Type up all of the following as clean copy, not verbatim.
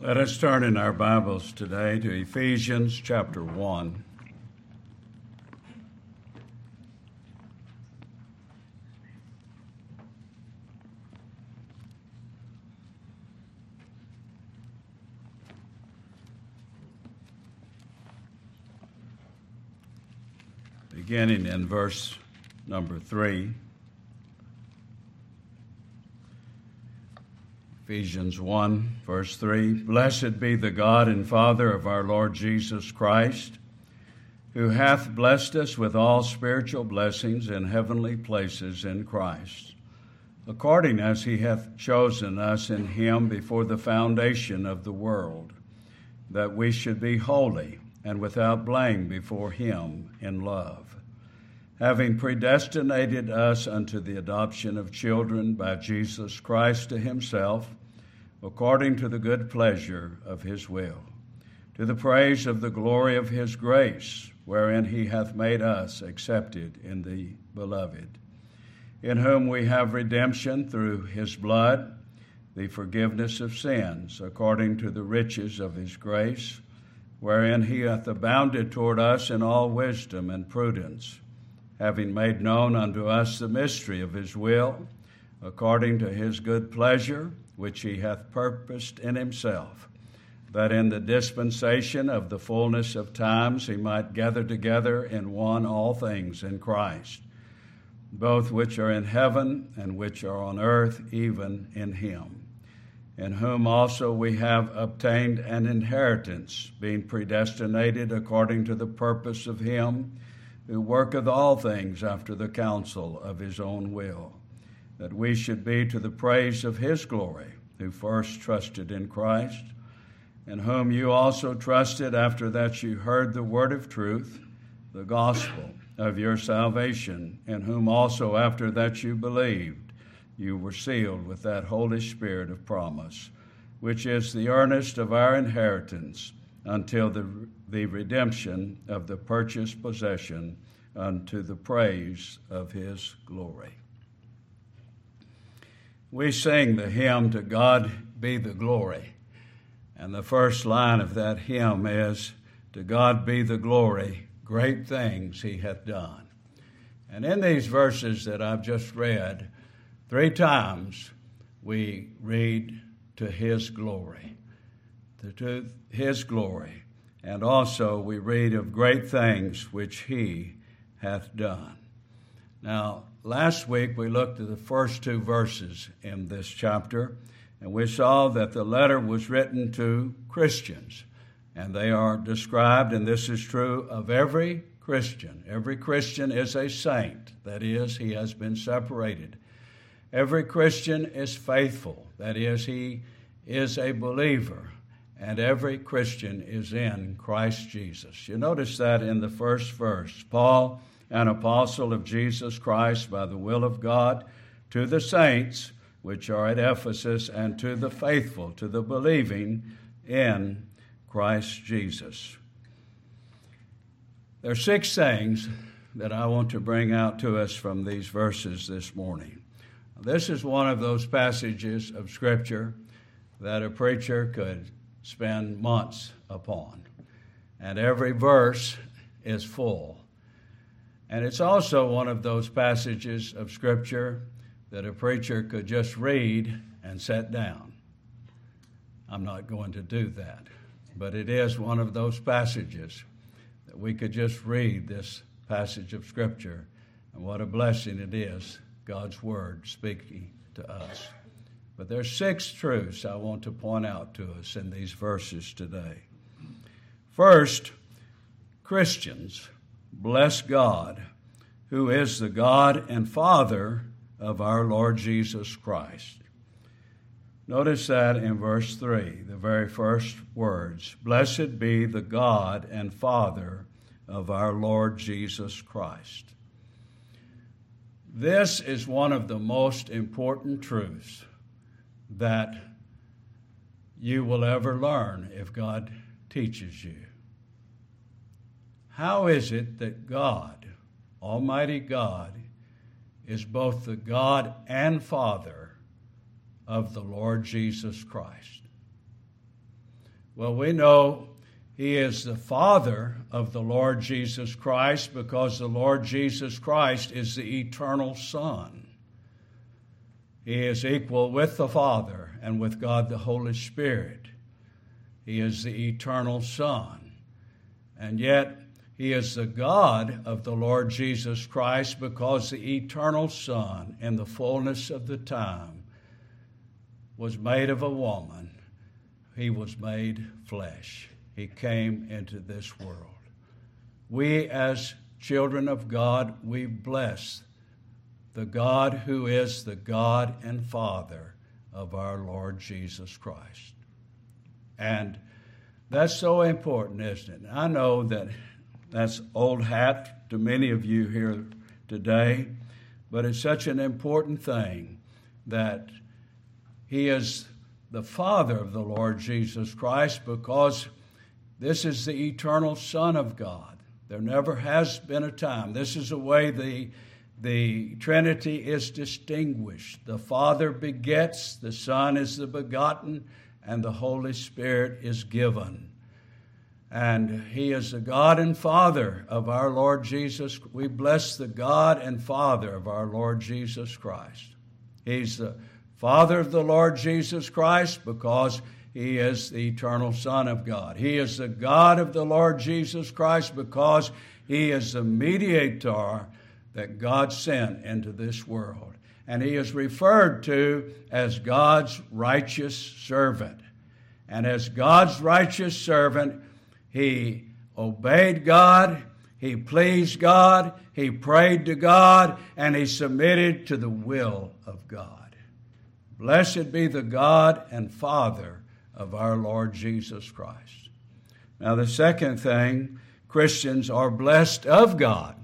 Let us turn in our Bibles today to Ephesians chapter 1. Beginning in verse number 3. Ephesians 1, verse 3, Blessed be the God and Father of our Lord Jesus Christ, who hath blessed us with all spiritual blessings in heavenly places in Christ, according as he hath chosen us in him before the foundation of the world, that we should be holy and without blame before him in love, having predestinated us unto the adoption of children by Jesus Christ to himself, according to the good pleasure of his will, to the praise of the glory of his grace, wherein he hath made us accepted in the beloved, in whom we have redemption through his blood, the forgiveness of sins, according to the riches of his grace, wherein he hath abounded toward us in all wisdom and prudence, having made known unto us the mystery of his will, according to his good pleasure, which he hath purposed in himself, that in the dispensation of the fullness of times he might gather together in one all things in Christ, both which are in heaven and which are on earth, even in him, in whom also we have obtained an inheritance, being predestinated according to the purpose of him who worketh all things after the counsel of his own will, that we should be to the praise of his glory, who first trusted in Christ, in whom you also trusted after that you heard the word of truth, the gospel of your salvation, in whom also after that you believed, you were sealed with that Holy Spirit of promise, which is the earnest of our inheritance, until the redemption of the purchased possession, unto the praise of his glory. We sing the hymn, To God Be the Glory. And the first line of that hymn is, To God be the glory, great things he hath done. And in these verses that I've just read, 3 times we read to his glory, to his glory. And also we read of great things which he hath done. Now, last week we looked at the first 2 verses in this chapter, and we saw that the letter was written to Christians, and they are described, and this is true of every Christian. Every Christian is a saint, that is, he has been separated. Every Christian is faithful, that is, he is a believer, and every Christian is in Christ Jesus. You notice that in the first verse, Paul, an apostle of Jesus Christ by the will of God, to the saints which are at Ephesus, and to the faithful, to the believing in Christ Jesus. There are 6 things that I want to bring out to us from these verses this morning. This is one of those passages of Scripture that a preacher could spend months upon, and every verse is full. And it's also one of those passages of Scripture that a preacher could just read and sit down. I'm not going to do that, but it is one of those passages that we could just read this passage of Scripture, and what a blessing it is, God's Word speaking to us. But there's 6 truths I want to point out to us in these verses today. First, Christians bless God, who is the God and Father of our Lord Jesus Christ. Notice that in verse 3, the very first words, Blessed be the God and Father of our Lord Jesus Christ. This is one of the most important truths that you will ever learn if God teaches you. How is it that God, Almighty God, is both the God and Father of the Lord Jesus Christ? Well, we know He is the Father of the Lord Jesus Christ because the Lord Jesus Christ is the eternal Son. He is equal with the Father and with God the Holy Spirit. He is the eternal Son. And yet, He is the God of the Lord Jesus Christ because the eternal Son, in the fullness of the time, was made of a woman. He was made flesh. He came into this world. We, as children of God, we bless the God who is the God and Father of our Lord Jesus Christ. And that's so important, isn't it? I know that that's old hat to many of you here today, but it's such an important thing that He is the Father of the Lord Jesus Christ because this is the eternal Son of God. There never has been a time. This is the way the Trinity is distinguished. The Father begets, the Son is the begotten, and the Holy Spirit is given. And He is the God and Father of our Lord Jesus. We bless the God and Father of our Lord Jesus Christ. He's the Father of the Lord Jesus Christ because He is the eternal Son of God. He is the God of the Lord Jesus Christ because He is the mediator that God sent into this world. And He is referred to as God's righteous servant. And as God's righteous servant, He obeyed God, He pleased God, He prayed to God, and He submitted to the will of God. Blessed be the God and Father of our Lord Jesus Christ. Now, the second thing, Christians are blessed of God.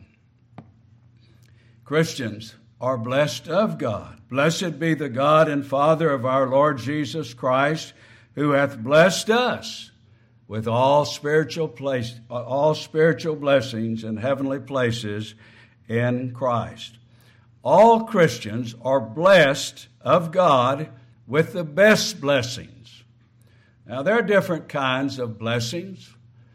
Christians are blessed of God. Blessed be the God and Father of our Lord Jesus Christ, who hath blessed us with all spiritual blessings in heavenly places in Christ. All Christians are blessed of God with the best blessings. Now, there are different kinds of blessings.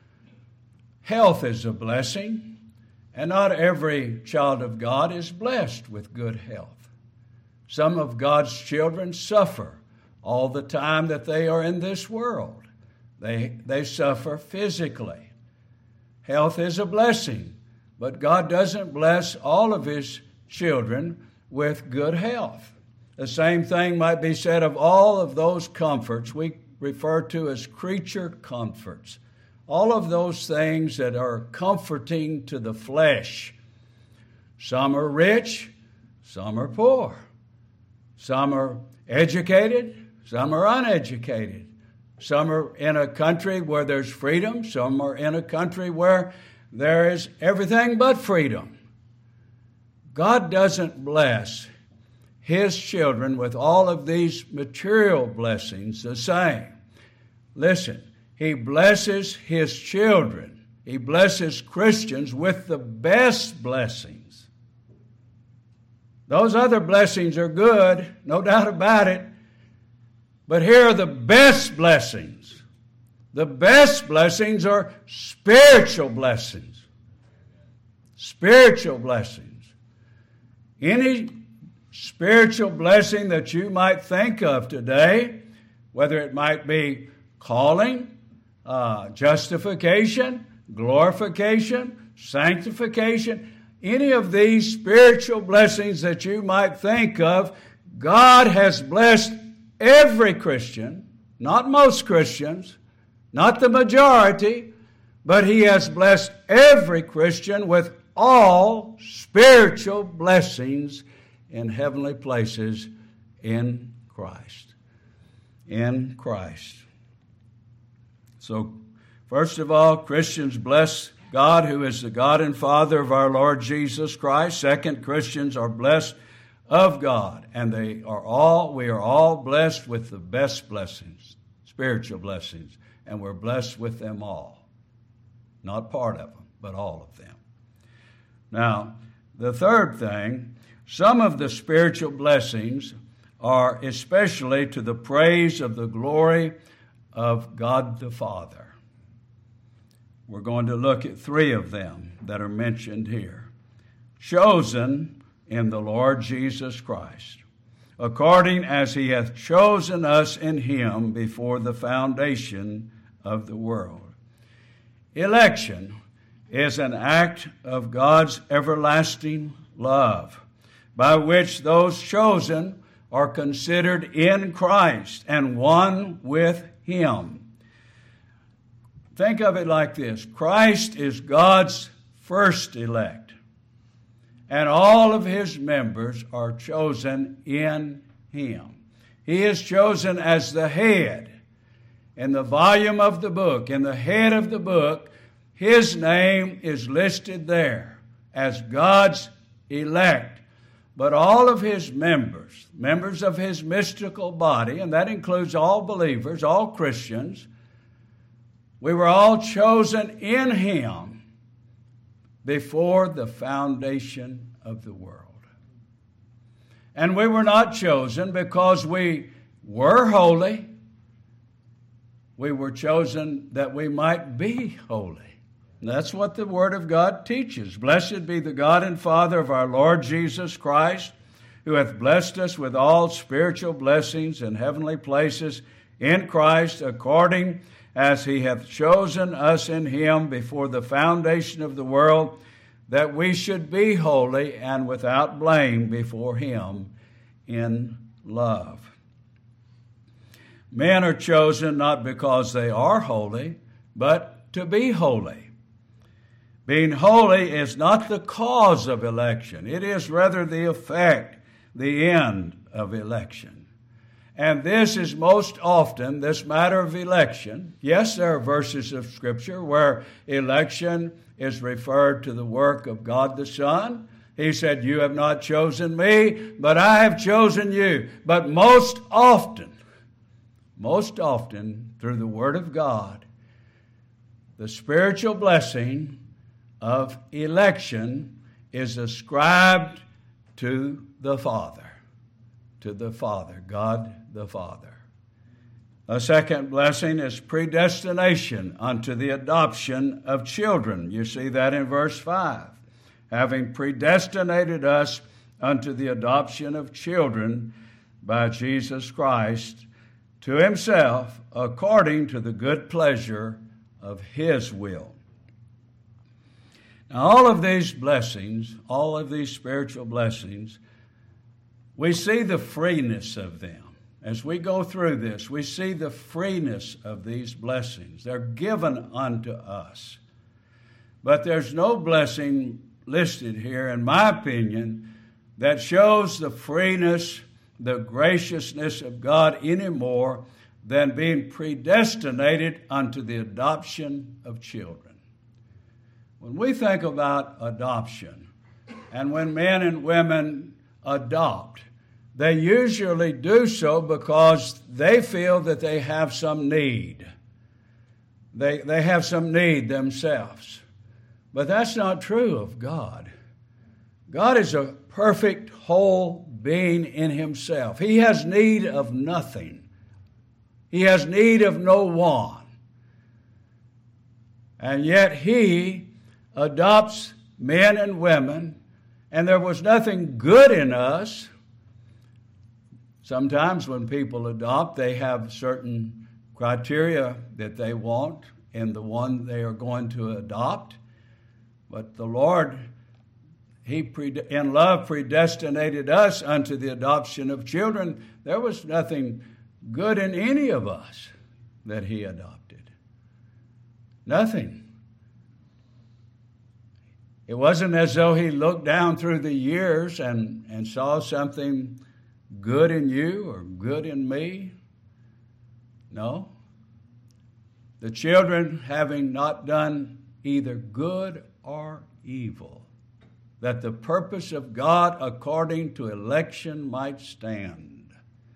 Health is a blessing. And not every child of God is blessed with good health. Some of God's children suffer all the time that they are in this world. They suffer physically. Health is a blessing, but God doesn't bless all of His children with good health. The same thing might be said of all of those comforts we refer to as creature comforts. All of those things that are comforting to the flesh. Some are rich, some are poor. Some are educated, some are uneducated. Some are in a country where there's freedom, some are in a country where there is everything but freedom. God doesn't bless His children with all of these material blessings the same. Listen. He blesses His children. He blesses Christians with the best blessings. Those other blessings are good, no doubt about it. But here are the best blessings. The best blessings are spiritual blessings. Spiritual blessings. Any spiritual blessing that you might think of today, whether it might be calling, justification, glorification, sanctification, any of these spiritual blessings that you might think of, God has blessed every Christian, not most Christians, not the majority, but He has blessed every Christian with all spiritual blessings in heavenly places in Christ. In Christ. So, first of all, Christians bless God, who is the God and Father of our Lord Jesus Christ. Second, Christians are blessed of God, and we are all blessed with the best blessings, spiritual blessings, and we're blessed with them all. Not part of them, but all of them. Now, the third thing, some of the spiritual blessings are especially to the praise of the glory of God the Father. We're going to look at three of them that are mentioned here. Chosen in the Lord Jesus Christ, according as he hath chosen us in him before the foundation of the world. Election is an act of God's everlasting love, by which those chosen are considered in Christ and one with him. Think of it like this. Christ is God's first elect, and all of his members are chosen in him. He is chosen as the head. In the volume of the book, in the head of the book, his name is listed there as God's elect. But all of his members, members of his mystical body, and that includes all believers, all Christians, we were all chosen in him before the foundation of the world. And we were not chosen because we were holy. We were chosen that we might be holy. And that's what the Word of God teaches. Blessed be the God and Father of our Lord Jesus Christ, who hath blessed us with all spiritual blessings in heavenly places in Christ, according as he hath chosen us in him before the foundation of the world, that we should be holy and without blame before him in love. Men are chosen not because they are holy, but to be holy. Being holy is not the cause of election. It is rather the effect, the end of election. And this is most often, this matter of election. Yes, there are verses of Scripture where election is referred to the work of God the Son. He said, you have not chosen me, but I have chosen you. But most often, through the Word of God, the spiritual blessing of election is ascribed to the Father, God the Father. A second blessing is predestination unto the adoption of children. You see that in verse 5. Having predestinated us unto the adoption of children by Jesus Christ to himself, according to the good pleasure of his will. Now, all of these blessings, all of these spiritual blessings, we see the freeness of them. As we go through this, we see the freeness of these blessings. They're given unto us. But there's no blessing listed here, in my opinion, that shows the freeness, the graciousness of God any more than being predestinated unto the adoption of children. When we think about adoption, and when men and women adopt, they usually do so because they feel that they have some need. They have some need themselves. But that's not true of God. God is a perfect, whole being in himself. He has need of nothing. He has need of no one. And yet he adopts men and women, and there was nothing good in us. Sometimes when people adopt, they have certain criteria that they want in the one they are going to adopt. But the Lord, he in love predestinated us unto the adoption of children. There was nothing good in any of us that he adopted. Nothing. It wasn't as though he looked down through the years and saw something good in you or good in me. No. The children, having not done either good or evil, that the purpose of God according to election might stand.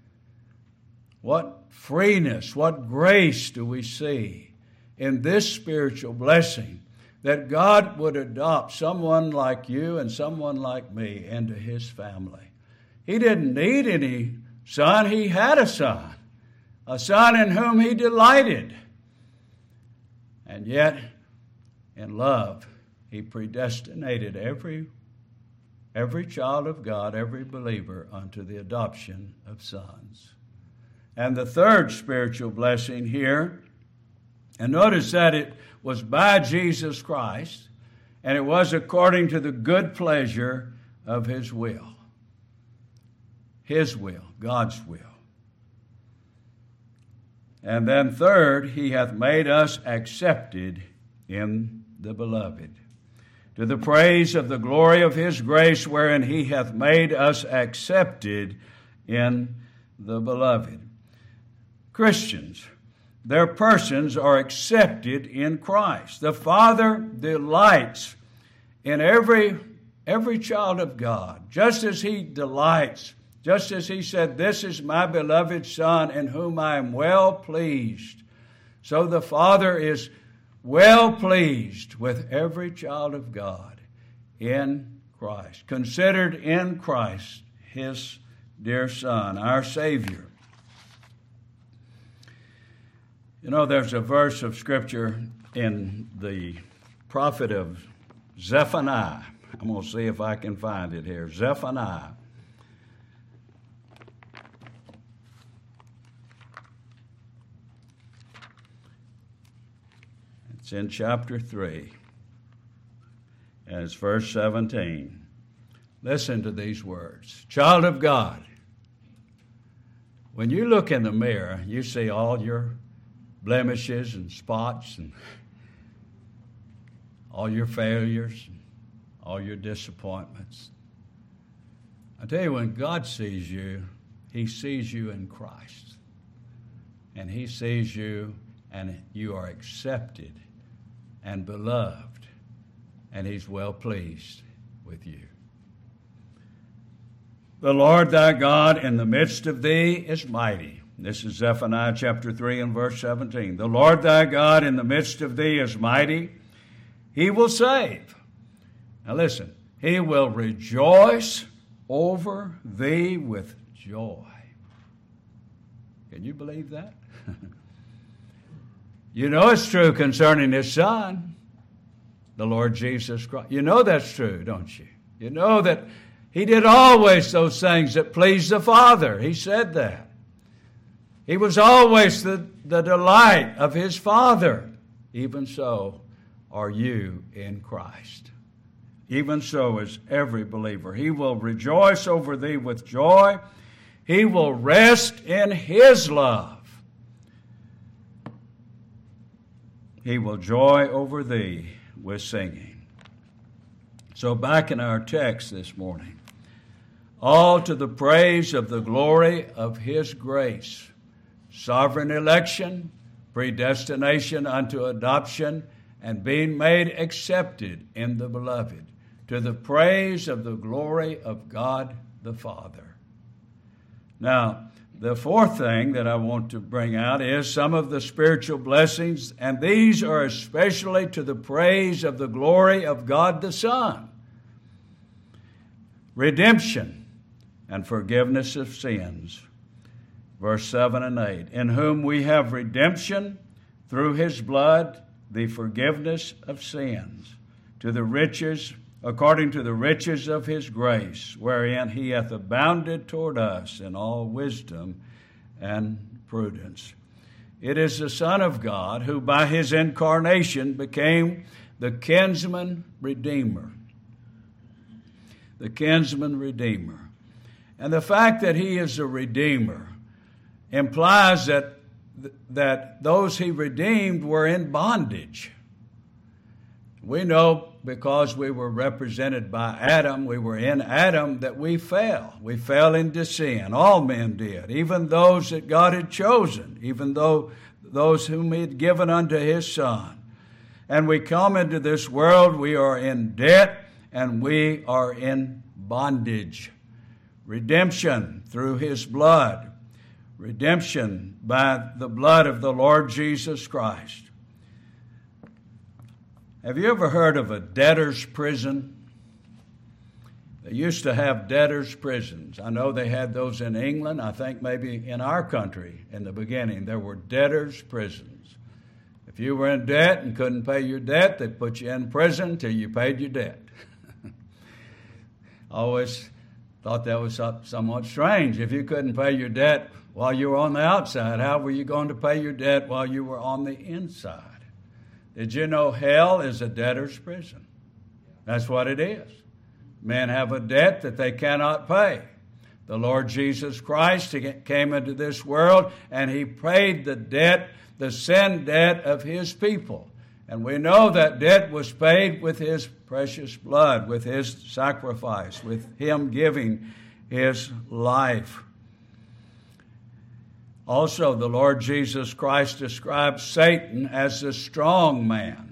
What freeness, what grace do we see in this spiritual blessing, that God would adopt someone like you and someone like me into his family. He didn't need any son. He had a son. a Son in whom he delighted. And yet, in love, he predestinated every child of God, every believer, unto the adoption of sons. And the third spiritual blessing here, and notice that it was by Jesus Christ, and it was according to the good pleasure of his will. His will, God's will. And then third, he hath made us accepted in the beloved, to the praise of the glory of his grace, wherein he hath made us accepted in the beloved. Christians, their persons are accepted in Christ. The Father delights in every child of God, just as he delights, just as he said, "This is my beloved Son, in whom I am well pleased." So the Father is well pleased with every child of God in Christ, considered in Christ, his dear Son, our Savior. You know, there's a verse of Scripture in the prophet of Zephaniah. I'm going to see if I can find it here. Zephaniah. It's in chapter 3, and it's verse 17. Listen to these words. Child of God, when you look in the mirror, you see all your blemishes and spots and all your failures and all your disappointments. I tell you, when God sees you, he sees you in Christ. And he sees you, and you are accepted and beloved, and he's well pleased with you. The Lord thy God in the midst of thee is mighty. This is Zephaniah chapter 3 and verse 17. The Lord thy God in the midst of thee is mighty. He will save. Now listen, he will rejoice over thee with joy. Can you believe that? You know it's true concerning his Son, the Lord Jesus Christ. You know that's true, don't you? You know that he did always those things that pleased the Father. He said that. He was always the delight of his Father. Even so are you in Christ. Even so is every believer. He will rejoice over thee with joy. He will rest in his love. He will joy over thee with singing. So back in our text this morning, all to the praise of the glory of his grace, sovereign election, predestination unto adoption, and being made accepted in the beloved, to the praise of the glory of God the Father. Now, the fourth thing that I want to bring out is some of the spiritual blessings, and these are especially to the praise of the glory of God the Son. Redemption and forgiveness of sins. Verse 7 and 8. In whom we have redemption through his blood, the forgiveness of sins, to the riches, according to the riches of his grace, wherein he hath abounded toward us in all wisdom and prudence. It is the Son of God who by his incarnation became the kinsman redeemer. The kinsman redeemer. And the fact that he is a redeemer implies that those he redeemed were in bondage. We know because we were represented by Adam, we were in Adam, that we fell. We fell into sin. All men did, even those that God had chosen, even though those whom he had given unto his Son. And we come into this world, we are in debt, and we are in bondage. Redemption through his blood. Redemption by the blood of the Lord Jesus Christ. Have you ever heard of a debtor's prison? They used to have debtors' prisons. I know they had those in England. I think maybe in our country in the beginning there were debtors' prisons. If you were in debt and couldn't pay your debt, they put you in prison till you paid your debt. I always thought that was somewhat strange. If you couldn't pay your debt while you were on the outside, how were you going to pay your debt while you were on the inside? Did you know hell is a debtor's prison? That's what it is. Men have a debt that they cannot pay. The Lord Jesus Christ came into this world and he paid the debt, the sin debt of his people. And we know that debt was paid with his precious blood, with his sacrifice, with him giving his life. Also, the Lord Jesus Christ describes Satan as the strong man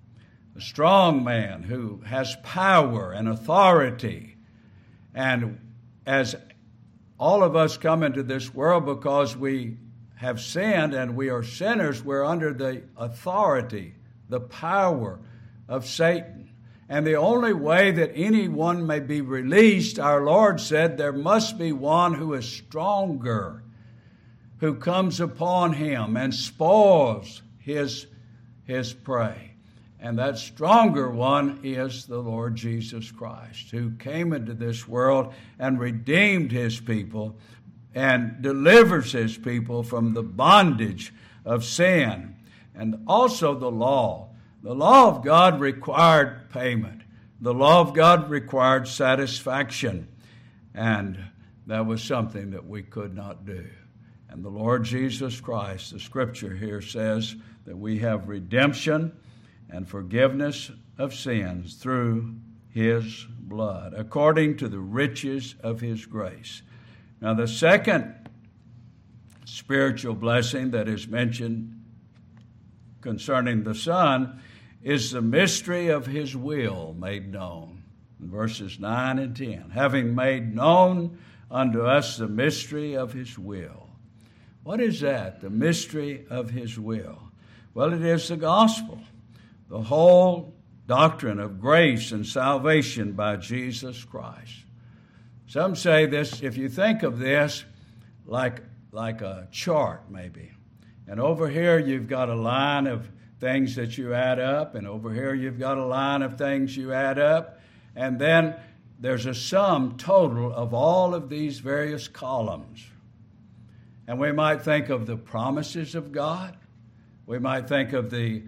who has power and authority. And as all of us come into this world because we have sinned and we are sinners, we're under the authority, the power of Satan. And the only way that anyone may be released, our Lord said, there must be one who is stronger, who comes upon him and spoils his prey. And that stronger one is the Lord Jesus Christ, who came into this world and redeemed his people and delivers his people from the bondage of sin. And also the law. The law of God required payment. The law of God required satisfaction. And that was something that we could not do. And the Lord Jesus Christ, the scripture here says that we have redemption and forgiveness of sins through his blood, according to the riches of his grace. Now, the second spiritual blessing that is mentioned concerning the Son is the mystery of his will made known. In verses 9 and 10, having made known unto us the mystery of his will. What is that, the mystery of his will? Well, it is the gospel. The whole doctrine of grace and salvation by Jesus Christ. Some say this, if you think of this like a chart maybe, and over here you've got a line of things that you add up, and over here you've got a line of things you add up, and then there's a sum total of all of these various columns. And we might think of the promises of God. We might think of the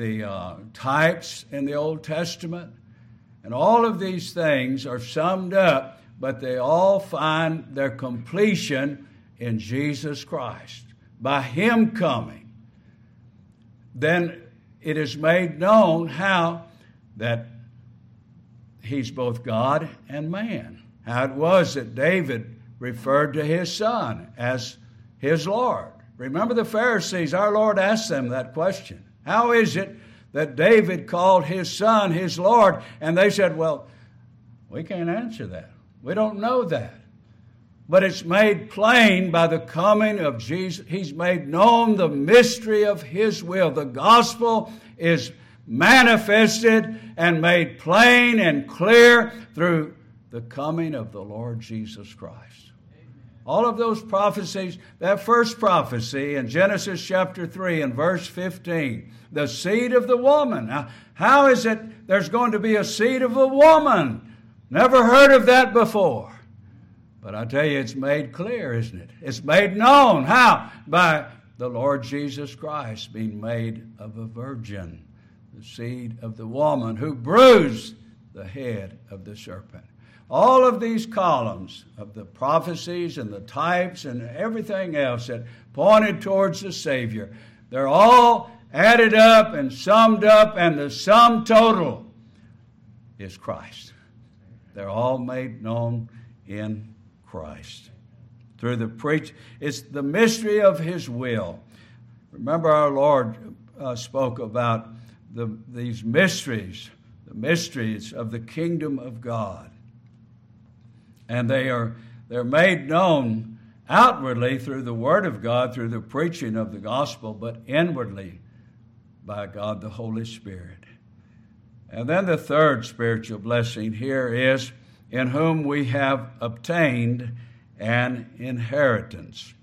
types in the Old Testament. And all of these things are summed up, but they all find their completion in Jesus Christ. By him coming, then it is made known how that he's both God and man. How it was that David referred to his son as his Lord. Remember the Pharisees, our Lord asked them that question. How is it that David called his son his Lord? And they said, well, we can't answer that. We don't know that. But it's made plain by the coming of Jesus. He's made known the mystery of his will. The gospel is manifested and made plain and clear through the coming of the Lord Jesus Christ. All of those prophecies, that first prophecy in Genesis chapter 3 and verse 15, the seed of the woman. Now, how is it there's going to be a seed of a woman? Never heard of that before. But I tell you, it's made clear, isn't it? It's made known. How? By the Lord Jesus Christ being made of a virgin, the seed of the woman who bruised the head of the serpent. All of these columns of the prophecies and the types and everything else that pointed towards the Savior, they're all added up and summed up, and the sum total is Christ. They're all made known in Christ. Through the it's the mystery of his will. Remember our Lord spoke about these mysteries, the mysteries of the kingdom of God. And they're made known outwardly through the Word of God, through the preaching of the gospel, but inwardly by God the Holy Spirit. And then the third spiritual blessing here is in whom we have obtained an inheritance.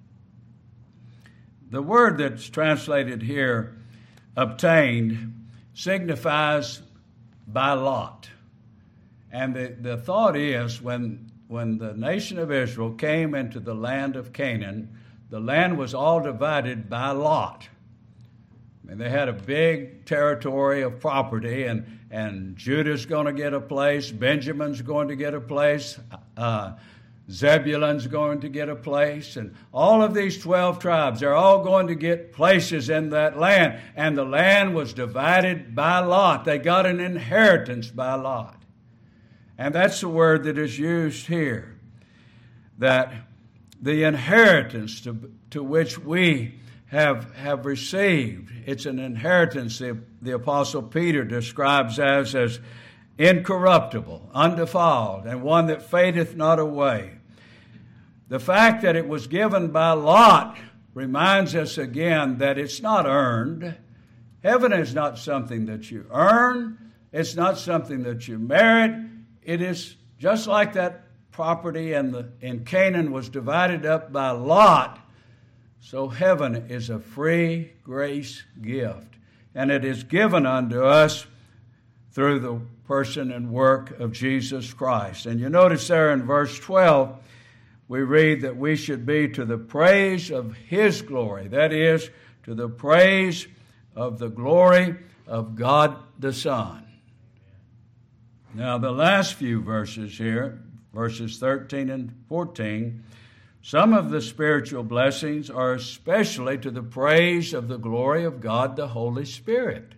The word that's translated here, obtained, signifies by lot. And the thought is when the nation of Israel came into the land of Canaan, the land was all divided by lot. I mean, they had a big territory of property, and Judah's going to get a place, Benjamin's going to get a place, Zebulun's going to get a place, and all of these 12 tribes, they're all going to get places in that land. And the land was divided by lot. They got an inheritance by lot. And that's the word that is used here, that the inheritance to which we have received, it's an inheritance the Apostle Peter describes as incorruptible, undefiled, and one that fadeth not away. The fact that it was given by lot reminds us again that it's not earned. Heaven is not something that you earn. It's not something that you merit. It is just like that property in Canaan was divided up by lot. So heaven is a free grace gift, and it is given unto us through the person and work of Jesus Christ. And you notice there in verse 12, we read that we should be to the praise of His glory. That is, to the praise of the glory of God the Son. Now, the last few verses here, verses 13 and 14, some of the spiritual blessings are especially to the praise of the glory of God the Holy Spirit.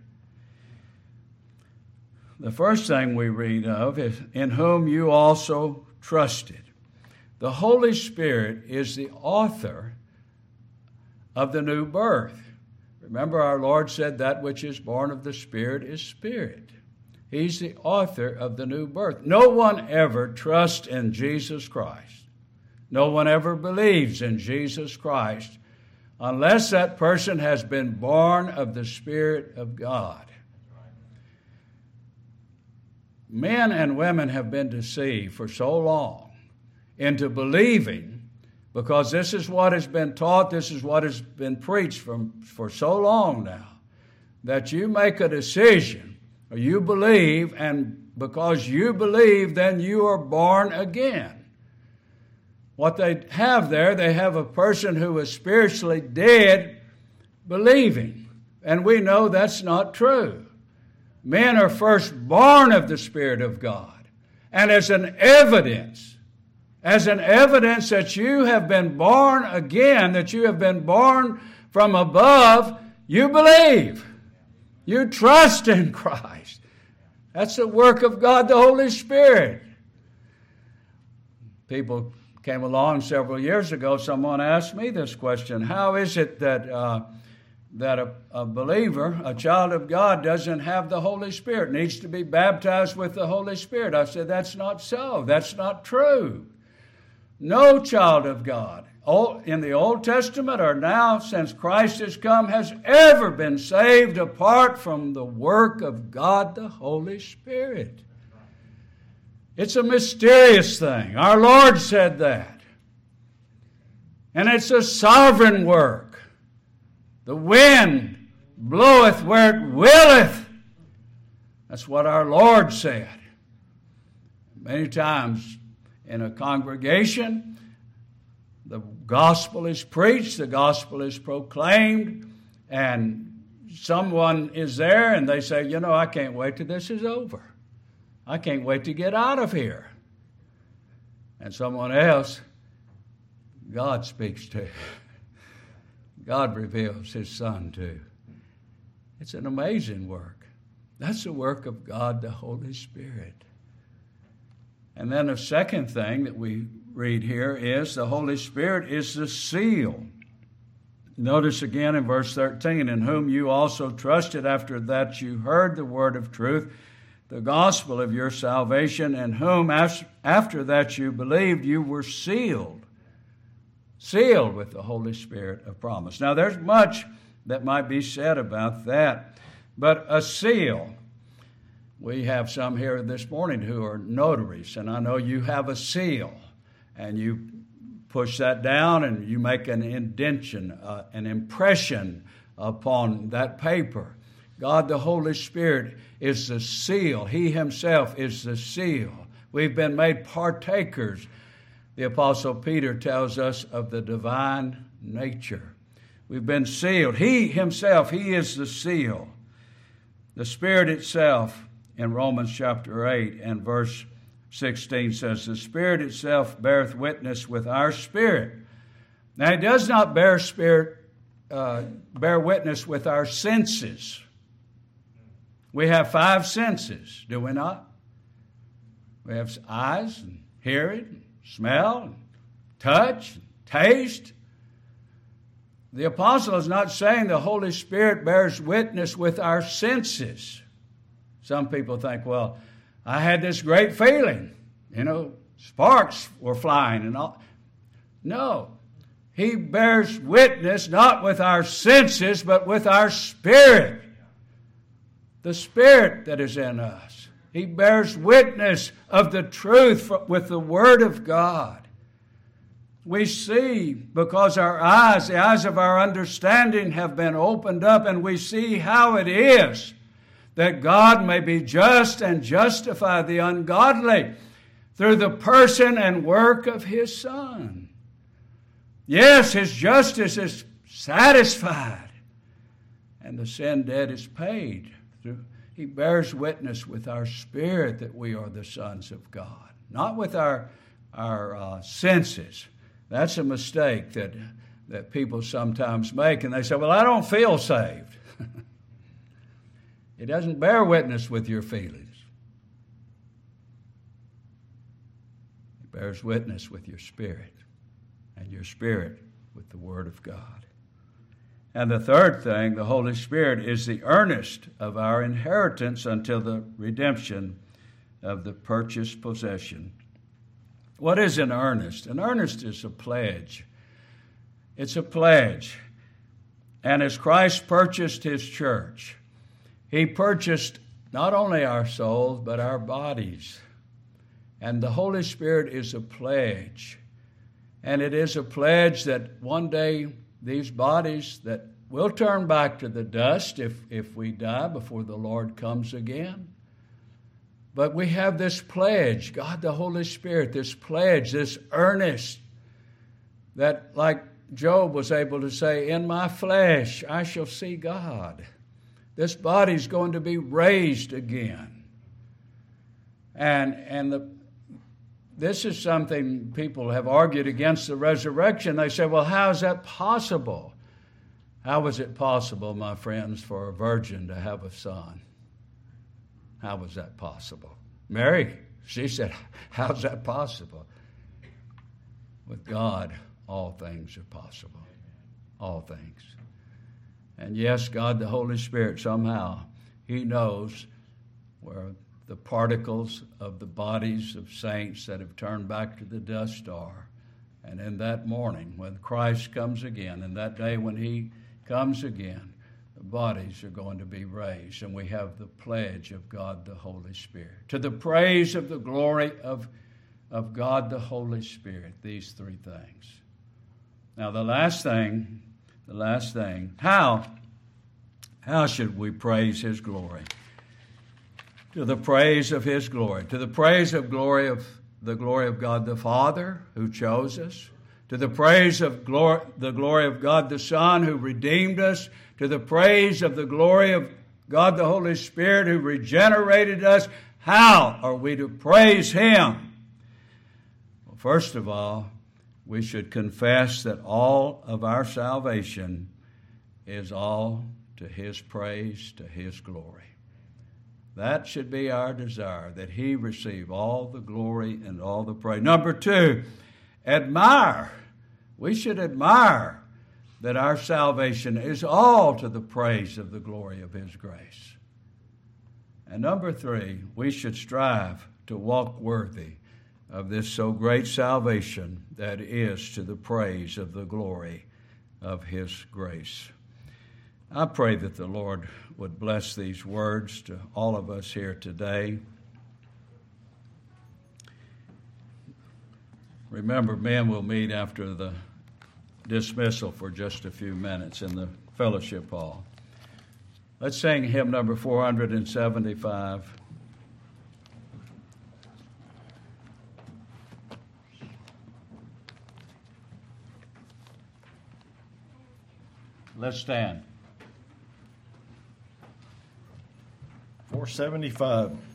The first thing we read of is, in whom you also trusted. The Holy Spirit is the author of the new birth. Remember, our Lord said that which is born of the Spirit is spirit. He's the author of the new birth. No one ever trusts in Jesus Christ. No one ever believes in Jesus Christ unless that person has been born of the Spirit of God. Men and women have been deceived for so long into believing, because this is what has been taught, this is what has been preached for so long now, that you make a decision, or you believe, and because you believe, then you are born again. What they have there, they have a person who is spiritually dead believing, and we know that's not true. Men are first born of the Spirit of God, and as an evidence that you have been born again, that you have been born from above, you believe. You trust in Christ. That's the work of God, the Holy Spirit. People came along several years ago, someone asked me this question: how is it that a believer, a child of God, doesn't have the Holy Spirit, needs to be baptized with the Holy Spirit? I said, that's not so. That's not true. No child of God in the Old Testament or now since Christ has come has ever been saved apart from the work of God the Holy Spirit. It's a mysterious thing. Our Lord said that. And it's a sovereign work. The wind bloweth where it willeth. That's what our Lord said. Many times in a congregation, the gospel is preached, the gospel is proclaimed, and someone is there and they say, I can't wait till this is over. I can't wait to get out of here. And someone else, God speaks to. God reveals His Son to. It's an amazing work. That's the work of God, the Holy Spirit. And then the second thing that we read here is the Holy Spirit is the seal. Notice again in verse 13, in whom you also trusted after that you heard the word of truth, the gospel of your salvation, in whom after that you believed, you were sealed with the Holy Spirit of promise. Now there's much that might be said about that, but a seal, We have some here this morning who are notaries, and I know you have a seal, and you push that down and you make an indentation, an impression upon that paper. God the Holy Spirit is the seal. He himself is the seal. We've been made partakers. The Apostle Peter tells us of the divine nature. We've been sealed. He himself, he is the seal. The Spirit itself, in Romans chapter 8 and verse 16 says, the Spirit itself beareth witness with our spirit. Now, it does not bear witness with our senses. We have 5 senses, do we not? We have eyes, and hearing, smell, and touch, and taste. The apostle is not saying the Holy Spirit bears witness with our senses. Some people think, well, I had this great feeling. Sparks were flying and all. No. He bears witness not with our senses, but with our spirit. The Spirit that is in us. He bears witness of the truth with the Word of God. We see because the eyes of our understanding have been opened up, and we see how it is that God may be just and justify the ungodly through the person and work of His Son. Yes, His justice is satisfied, and the sin debt is paid. He bears witness with our spirit that we are the sons of God, not with our senses. That's a mistake that people sometimes make, and they say, well, I don't feel saved. It doesn't bear witness with your feelings. It bears witness with your spirit, and your spirit with the Word of God. And the third thing, the Holy Spirit is the earnest of our inheritance until the redemption of the purchased possession. What is an earnest? An earnest is a pledge. It's a pledge. And as Christ purchased His church, He purchased not only our souls, but our bodies. And the Holy Spirit is a pledge. And it is a pledge that one day these bodies that will turn back to the dust if we die before the Lord comes again. But we have this pledge, God the Holy Spirit, this pledge, this earnest, that like Job was able to say, in my flesh I shall see God. This body's going to be raised again. This is something people have argued against the resurrection. They say, well, how is that possible? How was it possible, my friends, for a virgin to have a son? How was that possible? Mary, she said, how's that possible? With God, all things are possible. All things. And yes, God, the Holy Spirit, somehow, He knows where the particles of the bodies of saints that have turned back to the dust are. And in that morning, when Christ comes again, and that day when He comes again, the bodies are going to be raised. And we have the pledge of God the Holy Spirit. To the praise of the glory of God the Holy Spirit, these 3 things. Now the last thing, how should we praise His glory? To the praise of His glory, to the praise of the glory of God the Father who chose us, to the praise of the glory of God the Son who redeemed us, to the praise of the glory of God the Holy Spirit who regenerated us. How are we to praise Him? Well, first of all, we should confess that all of our salvation is all to His praise, to His glory. That should be our desire, that He receive all the glory and all the praise. Number 2, admire. We should admire that our salvation is all to the praise of the glory of His grace. And number 3, we should strive to walk worthy of this so great salvation that is to the praise of the glory of His grace. I pray that the Lord would bless these words to all of us here today. Remember, men will meet after the dismissal for just a few minutes in the fellowship hall. Let's sing hymn number 475. Let's stand. 475.